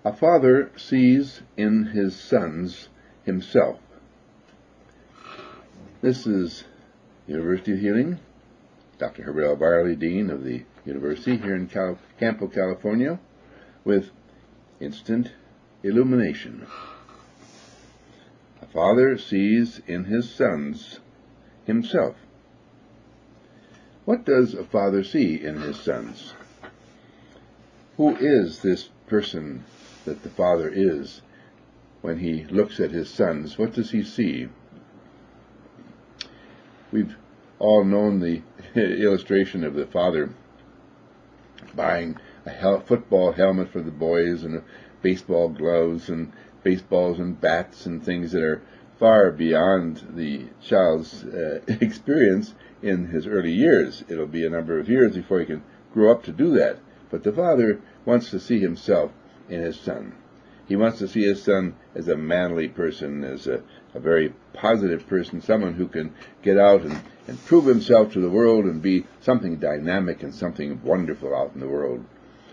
A father sees in his sons himself. This is University of Healing. Dr. Herbert L. Barley, Dean of the University here in Campo, California, with Instant Illumination. A father sees in his sons himself. What does a father see in his sons? Who is this person that the father is when he looks at his sons? What does he see? We've all known the illustration of the father buying a football helmet for the boys and baseball gloves and baseballs and bats and things that are far beyond the child's experience in his early years. It'll be a number of years before he can grow up to do that. But the father wants to see himself in his son. He wants to see his son as a manly person, as a very positive person, someone who can get out and prove himself to the world and be something dynamic and something wonderful out in the world.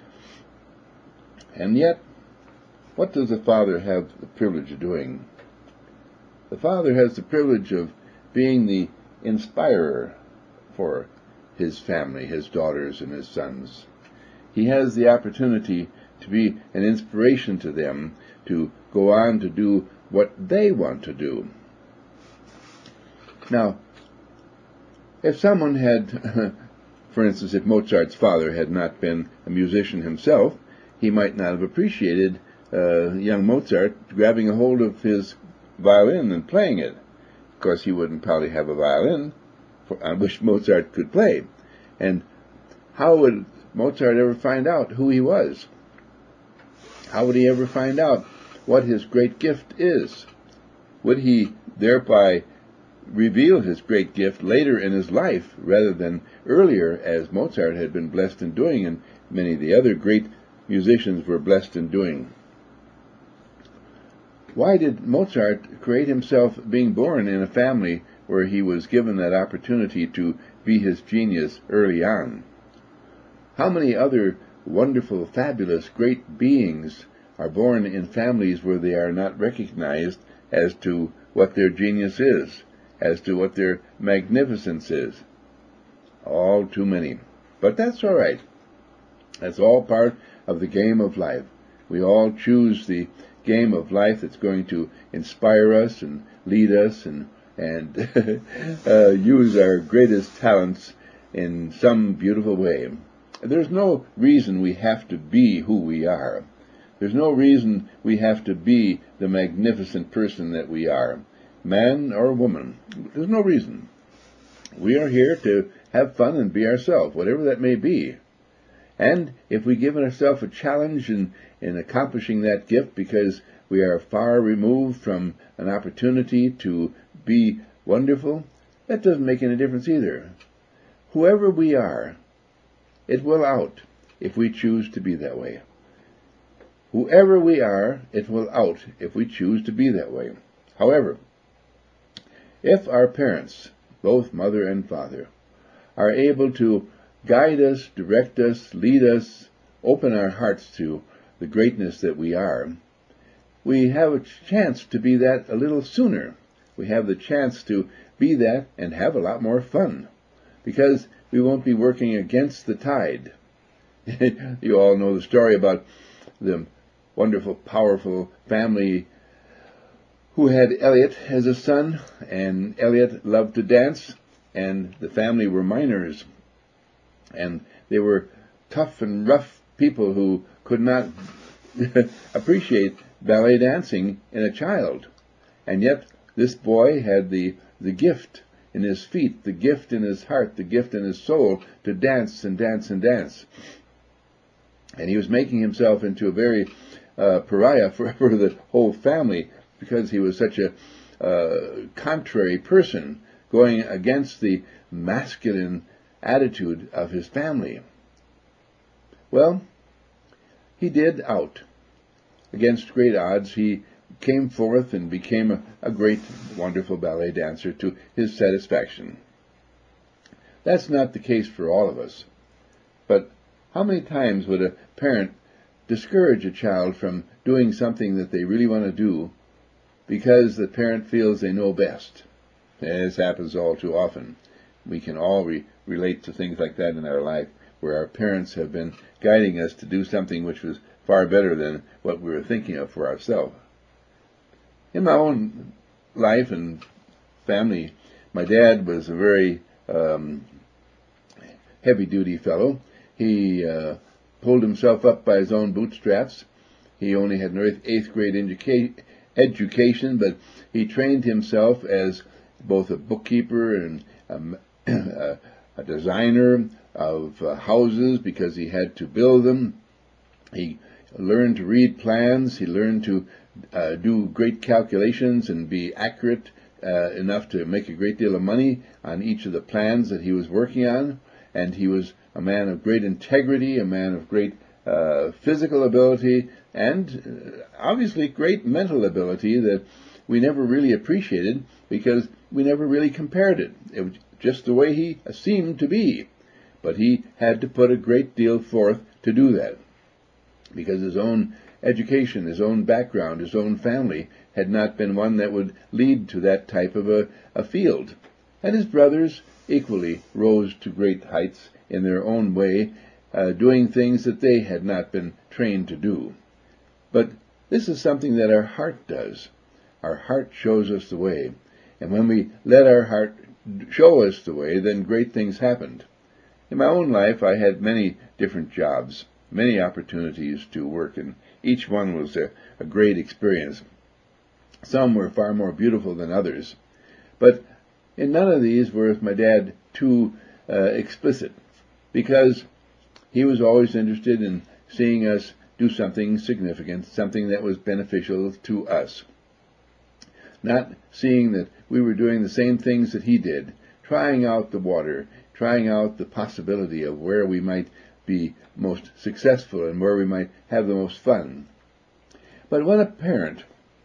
And yet, what does the father have the privilege of doing? The father has the privilege of being the inspirer for his family, his daughters and his sons. He has the opportunity to be an inspiration to them to go on to do what they want to do. Now, if someone had, for instance, if Mozart's father had not been a musician himself, he might not have appreciated young Mozart grabbing a hold of his violin and playing it. Of course, he wouldn't probably have a violin on which Mozart could play. And how would Mozart ever find out who he was? How would he ever find out what his great gift is? Would he thereby reveal his great gift later in his life rather than earlier, as Mozart had been blessed in doing and many of the other great musicians were blessed in doing? Why did Mozart create himself being born in a family where he was given that opportunity to be his genius early on? How many other wonderful, fabulous, great beings are born in families where they are not recognized as to what their genius is, as to what their magnificence is? All too many. But that's all right. That's all part of the game of life. We all choose the game of life that's going to inspire us and lead us and use our greatest talents in some beautiful way. There's no reason we have to be who we are. There's no reason we have to be the magnificent person that we are, man or woman. There's no reason. We are here to have fun and be ourselves, whatever that may be. And if we give ourselves a challenge in accomplishing that gift because we are far removed from an opportunity to be wonderful, that doesn't make any difference either. Whoever we are, it will out if we choose to be that way. Whoever we are, it will out if we choose to be that way. However, if our parents, both mother and father, are able to guide us, direct us, lead us, open our hearts to the greatness that we are, we have a chance to be that a little sooner. We have the chance to be that and have a lot more fun, because we won't be working against the tide. You all know the story about the wonderful, powerful family who had Elliot as a son, and Elliot loved to dance, and the family were miners, and they were tough and rough people who could not appreciate ballet dancing in a child. And yet this boy had the gift in his feet, the gift in his heart, the gift in his soul to dance and dance and dance. And he was making himself into a very pariah for the whole family because he was such a contrary person, going against the masculine attitude of his family. Well, he did out. Against great odds, he came forth and became a great, wonderful ballet dancer to his satisfaction. That's not the case for all of us. But how many times would a parent discourage a child from doing something that they really want to do because the parent feels they know best. And this happens all too often. We can all relate to things like that in our life, where our parents have been guiding us to do something which was far better than what we were thinking of for ourselves. In my own life and family, my dad was a very heavy-duty fellow. He pulled himself up by his own bootstraps. He only had an 8th grade education, but he trained himself as both a bookkeeper and a designer of houses because he had to build them. He learned to read plans. He learned to do great calculations and be accurate enough to make a great deal of money on each of the plans that he was working on. And he was a man of great integrity, a man of great physical ability, and obviously great mental ability that we never really appreciated because we never really compared it. It was just the way he seemed to be. But he had to put a great deal forth to do that because his own education, his own background, his own family had not been one that would lead to that type of a field. And his brothers equally rose to great heights in their own way, doing things that they had not been trained to do. But this is something that our heart does. Our heart shows us the way. And when we let our heart show us the way, then great things happened. In my own life, I had many different jobs, many opportunities to work, and each one was a great experience. Some were far more beautiful than others. But in none of these was my dad too explicit, because he was always interested in seeing us do something significant, something that was beneficial to us. Not seeing that we were doing the same things that he did, trying out the water, trying out the possibility of where we might be most successful and where we might have the most fun. But when a parent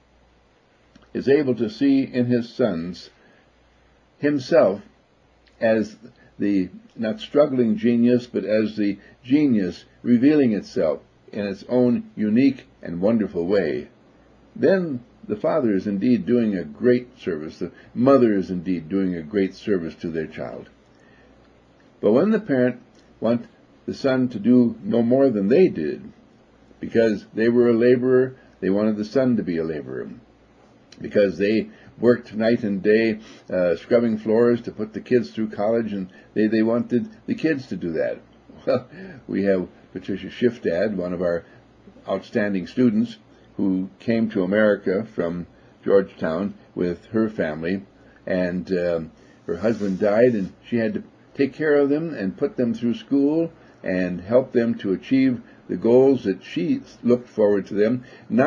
is able to see in his sons himself as the not struggling genius, but as the genius revealing itself in its own unique and wonderful way, then the father is indeed doing a great service. The mother is indeed doing a great service to their child. But when the parent wants the son to do no more than they did, because they were a laborer, they wanted the son to be a laborer. Because they worked night and day scrubbing floors to put the kids through college, and they wanted the kids to do that. Well, we have Patricia Shiftad, one of our outstanding students, who came to America from Georgetown with her family, and her husband died, and she had to take care of them and put them through school and help them to achieve the goals that she looked forward to them.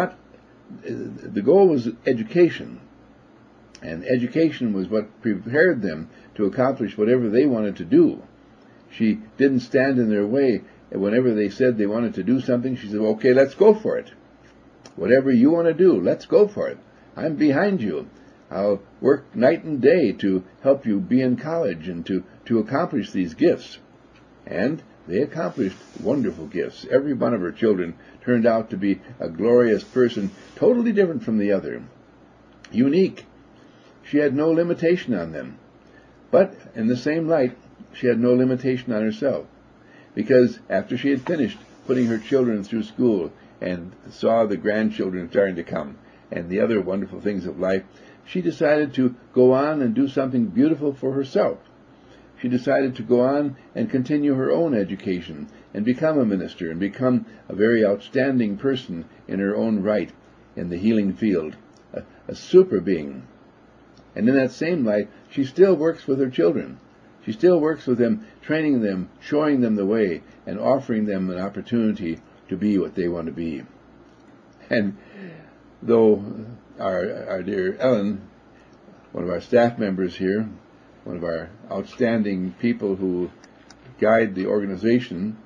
The goal was education, and education was what prepared them to accomplish whatever they wanted to do. She didn't stand in their way. Whenever they said they wanted to do something, she said, okay, let's go for it. Whatever you want to do, let's go for it. I'm behind you. I'll work night and day to help you be in college and to accomplish these gifts. And they accomplished wonderful gifts. Every one of her children turned out to be a glorious person, totally different from the other. Unique. She had no limitation on them. But in the same light, she had no limitation on herself. Because after she had finished putting her children through school and saw the grandchildren starting to come and the other wonderful things of life, she decided to go on and do something beautiful for herself. She decided to go on and continue her own education and become a minister and become a very outstanding person in her own right in the healing field, a super being. And in that same light, she still works with her children. She still works with them, training them, showing them the way, and offering them an opportunity to be what they want to be. And though our dear Ellen, one of our staff members here, one of our outstanding people who guide the organization,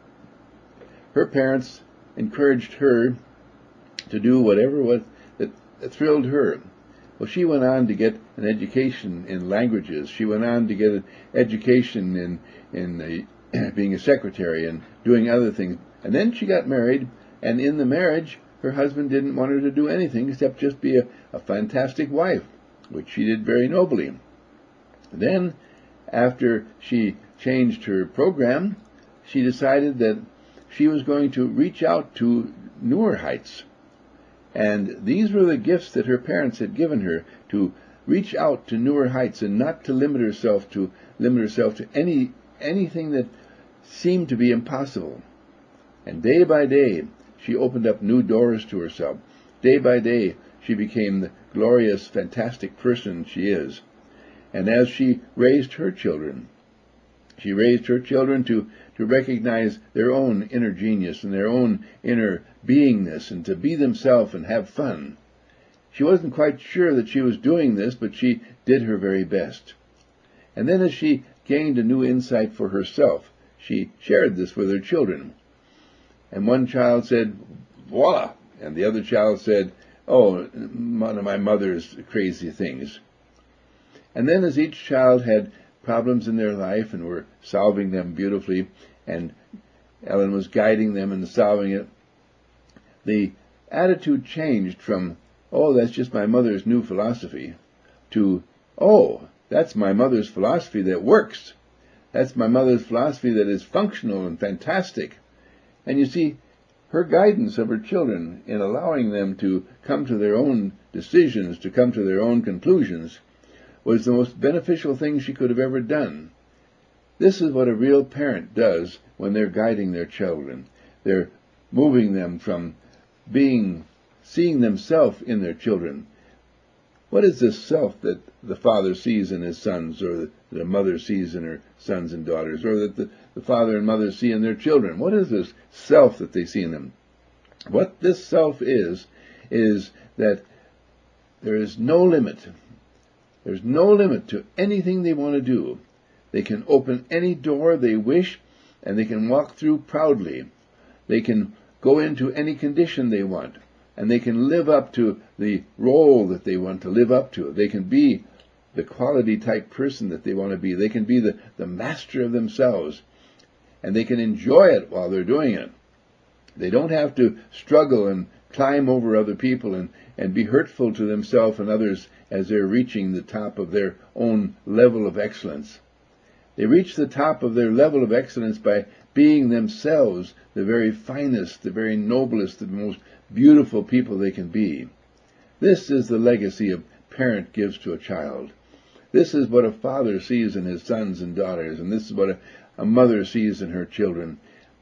her parents encouraged her to do whatever that thrilled her. Well, she went on to get an education in languages. She went on to get an education in being a secretary and doing other things. And then she got married And in the marriage, her husband didn't want her to do anything except just be a fantastic wife, which she did very nobly. Then, after she changed her program, she decided that she was going to reach out to newer heights. And these were the gifts that her parents had given her, to reach out to newer heights and not to limit herself to anything that seemed to be impossible. And day by day, she opened up new doors to herself. Day by day, she became the glorious, fantastic person she is. And as she raised her children to recognize their own inner genius and their own inner beingness and to be themselves and have fun. She wasn't quite sure that she was doing this, but she did her very best. And then as she gained a new insight for herself, she shared this with her children. And one child said, voila! And the other child said, oh, one of my mother's crazy things. And then as each child had problems in their life and were solving them beautifully, and Ellen was guiding them in solving it, the attitude changed from, oh, that's just my mother's new philosophy, to, oh, that's my mother's philosophy that works. That's my mother's philosophy that is functional and fantastic. And you see, her guidance of her children in allowing them to come to their own decisions, to come to their own conclusions, was the most beneficial thing she could have ever done. This is what a real parent does when they're guiding their children. They're moving them from seeing themselves in their children. What is this self that the father sees in his sons, or that a mother sees in her sons and daughters, or that the father and mother see in their children? What is this self that they see in them? What this self is that there is no limit. There's no limit to anything they want to do. They can open any door they wish, and they can walk through proudly. They can go into any condition they want, and they can live up to the role that they want to live up to. They can be the quality type person that they want to be. They can be the master of themselves, and they can enjoy it while they're doing it. They don't have to struggle and climb over other people and be hurtful to themselves and others as they're reaching the top of their own level of excellence. They reach the top of their level of excellence by being themselves the very finest, the very noblest, the most beautiful people they can be. This is the legacy a parent gives to a child. This is what a father sees in his sons and daughters, and this is what a mother sees in her children.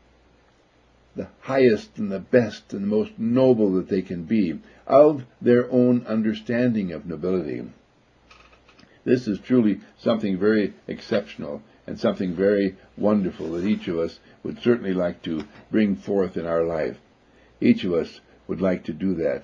The highest and the best and the most noble that they can be, of their own understanding of nobility. This is truly something very exceptional and something very wonderful that each of us would certainly like to bring forth in our life. Each of us would like to do that.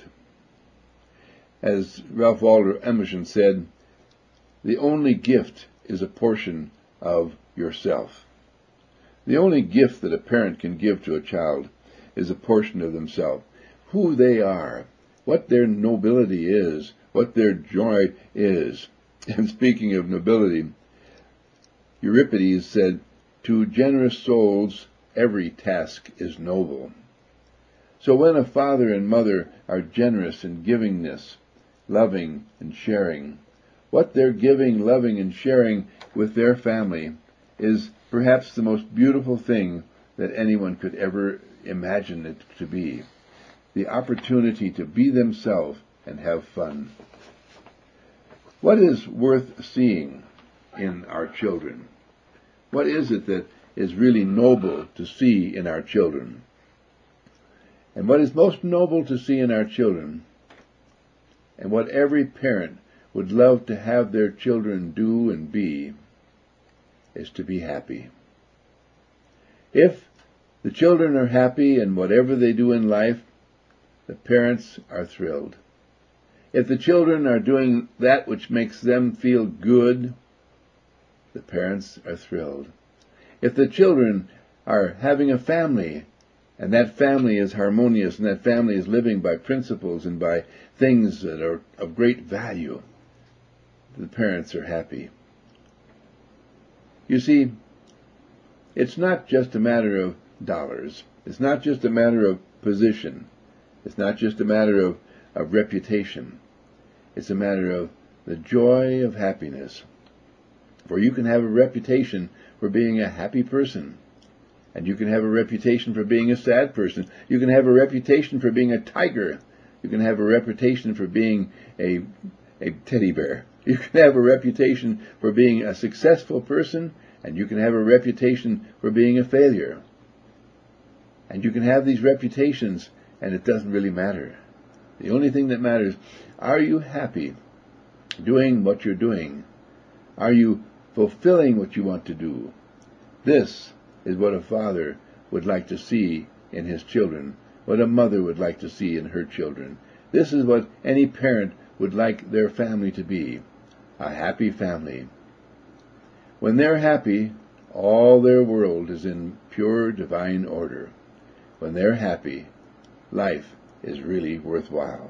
As Ralph Waldo Emerson said, the only gift is a portion of yourself. The only gift that a parent can give to a child is a portion of themselves. Who they are, what their nobility is, what their joy is. And speaking of nobility, Euripides said, "To generous souls every task is noble." So when a father and mother are generous in givingness, loving and sharing, what they're giving, loving, and sharing with their family is perhaps the most beautiful thing that anyone could ever imagine it to be. The opportunity to be themselves and have fun. What is worth seeing in our children? What is it that is really noble to see in our children? And what is most noble to see in our children, and what every parent would love to have their children do and be, is to be happy. If the children are happy in whatever they do in life, the parents are thrilled. If the children are doing that which makes them feel good, the parents are thrilled. If the children are having a family, and that family is harmonious, and that family is living by principles and by things that are of great value, the parents are happy. You see, it's not just a matter of dollars. It's not just a matter of position. It's not just a matter of reputation. It's a matter of the joy of happiness. For you can have a reputation for being a happy person, and you can have a reputation for being a sad person. You can have a reputation for being a tiger. You can have a reputation for being a teddy bear. You can have a reputation for being a successful person, and you can have a reputation for being a failure. And you can have these reputations, and it doesn't really matter. The only thing that matters, are you happy doing what you're doing? Are you fulfilling what you want to do? This is what a father would like to see in his children, what a mother would like to see in her children. This is what any parent would like their family to be, a happy family. When they're happy, all their world is in pure divine order. When they're happy, life is really worthwhile.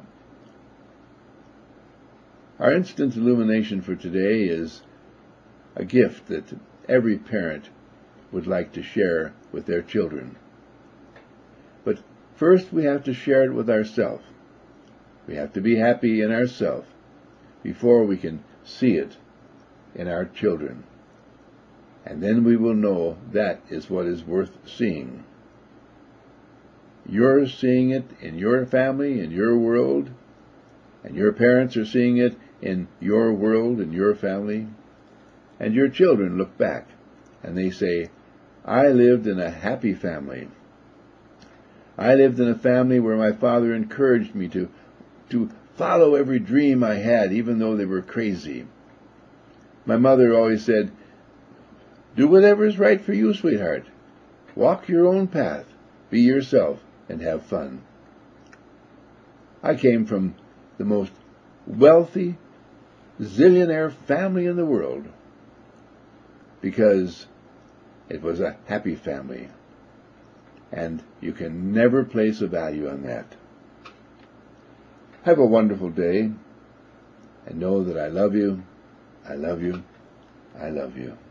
Our instant illumination for today is a gift that every parent would like to share with their children. But first we have to share it with ourselves. We have to be happy in ourselves before we can see it in our children. And then we will know that is what is worth seeing. You're seeing it in your family, in your world, and your parents are seeing it in your world, in your family. And your children look back and they say, I lived in a happy family. I lived in a family where my father encouraged me to follow every dream I had, even though they were crazy. My mother always said, do whatever is right for you, sweetheart. Walk your own path. Be yourself and have fun. I came from the most wealthy, zillionaire family in the world because it was a happy family. And you can never place a value on that. Have a wonderful day, and know that I love you, I love you, I love you.